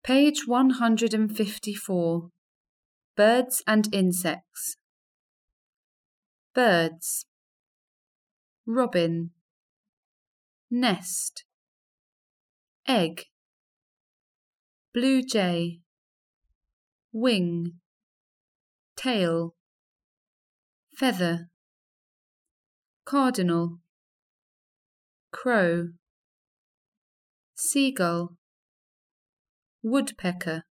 Page 154. Birds and insects. Birds. Robin. Nest. Egg. Blue jay. Wing. Tail. Feather. Cardinal. Crow. Seagull. Woodpecker.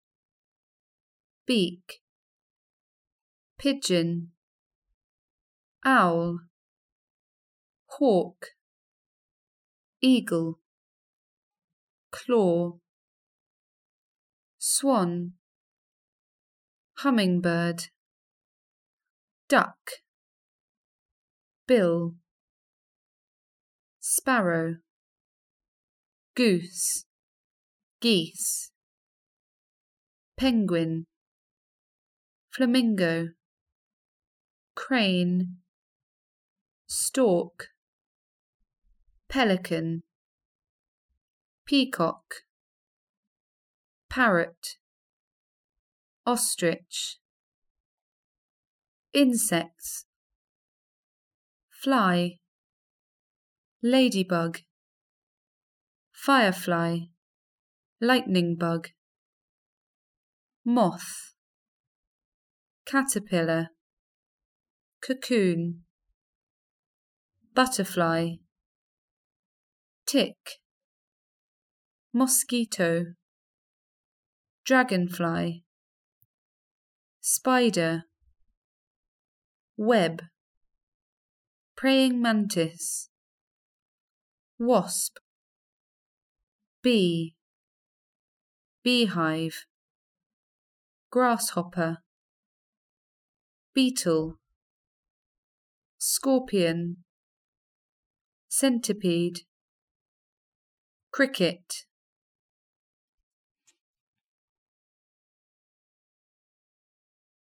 Beak. Pigeon. Owl. Hawk. Eagle. Claw. Swan. Hummingbird. Duck. Bill. Sparrow. Goose. Geese. Penguin. Flamingo. Crane. Stork. Pelican. Peacock. Parrot. Ostrich. Insects. Fly. Ladybug. Firefly. Lightning bug. Moth. Caterpillar. Cocoon. Butterfly. Tick. Mosquito. Dragonfly. Spider. Web. Praying mantis. Wasp. Bee. Beehive. Grasshopper. Beetle. Scorpion. Centipede. Cricket.